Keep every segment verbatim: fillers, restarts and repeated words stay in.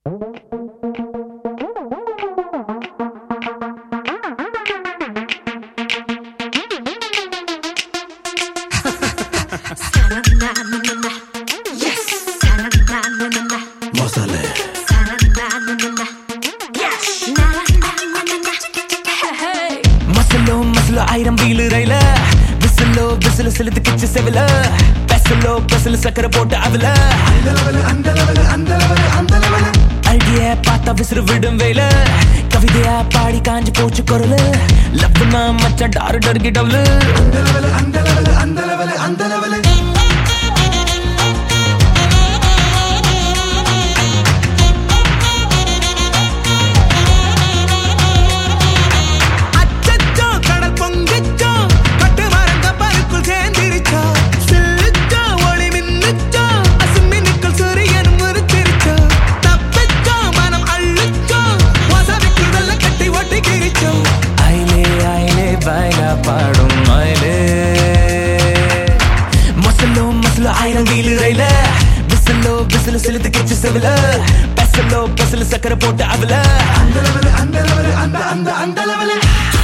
ஆயிரம் வீலு ரயில விசிலோ விசில செலுத்து கிச்சு செவில பெசலோ பெசல சக்கரை போட்டு அதுல அழகிய பார்த்தா விசிறு விடும் வேல கவிதையா பாடி காஞ்சி போச்சு குரல் லவ்னா மச்சா டாரு டர்கி டவுலு பாடும் மயிலே மசலோ மசலோ ஆயிரம் வீலு ரயில விசிலோ விசில செலுத்து கிச்சு செவில பெசலோ பெசல சக்கரை போட்டு அதுல அந்த லெவல் அந்த லெவல் அந்த அந்த அந்த லெவல்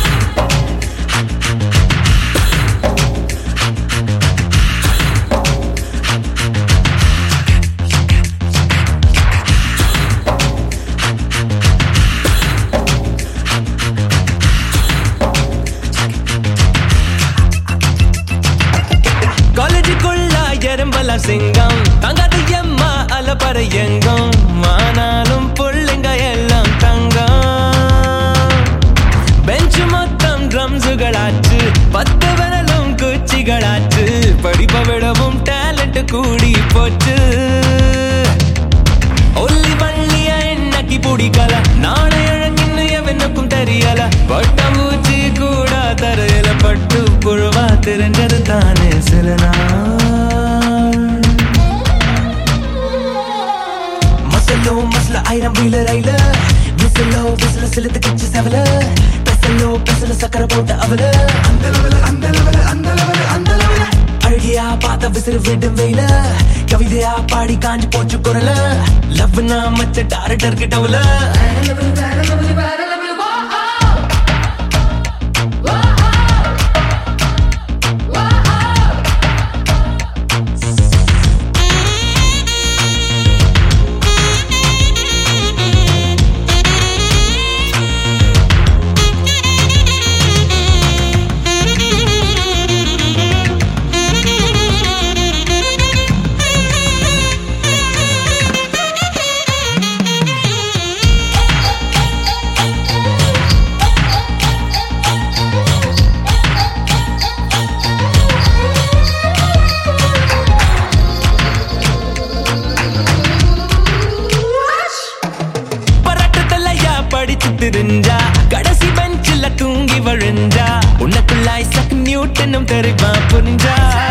சிங்கம் தங்காத எம்மா அலப்பற எங்கும் மானாலும் புள்ளைங்க எல்லாம் தங்கம் பெஞ்சு மொத்தம் ட்ரம்ஸுகளாச்சு பத்து விரலும் குச்சிகளாச்சு படிப்ப விடவும் டேலண்ட் கூடி போச்சு ஒல்லி வள்ளிய என்னக்கி பிடிக்கல நானே இழங்கின்னு எவனுக்கும் தெரியல பட்டாம்பூச்சி கூட தரையில பட்டு புழுவா தெரிஞ்சது தானே சில நாள் மசல ஆயிரம் வீலு ரயில விசிலோ விசில செலுத்து கிச்சு செவல பெசலோ பெசல சக்கரை போட்டு அவல அந்த லெவல் அந்த லெவல் அந்த லெவல் அந்த லெவல் அழகியா பார்த்த விசிறு விடும் வேல கவிதையா பாடி காஞ்சி போச்சு குரல லவ்னா மச்ச டாரு டர்கி டவுல தெரிஞ்சா கடைசி பெஞ்சில தூங்கி வழிஞ்சா உனக்குள்ள ஐசக் நியூட்டனும் தெரிவா புரிஞ்சா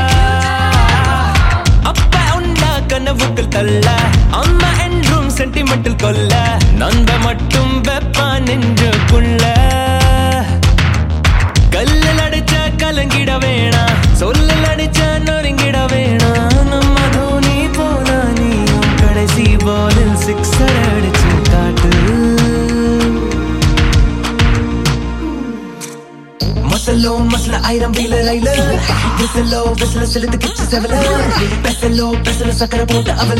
அப்ப உண்டா கனவுக்கள் தள்ள அம்மா என்றும் சென்டிமெண்டல் கொல்ல நண்ப மட்டும் வெப்பா நெஞ்சுக்குள்ள கல்லில் அடிச்ச கலங்கிட வேணா சொல்லில் அடிச்ச நொறுங்கிட வேணா நம்ம தோனி போனா நீயும் கடைசி பாலில் சிக்ஸர் அடிச்சு காட்டு மசலோ மசல ஆயிரம் வீலு ரயில விசிலோ விசில செலுத்து கிச்சு செவல பெசலோ பெசல சக்கரை போட்டு அவல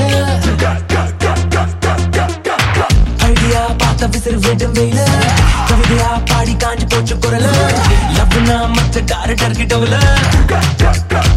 அழகியா பார்த்த விசிறு விடும் வேல கவிதையா பாடி காஞ்சி போச்சு குரல லவ்னா மச்ச டாரு டர்கி டவுல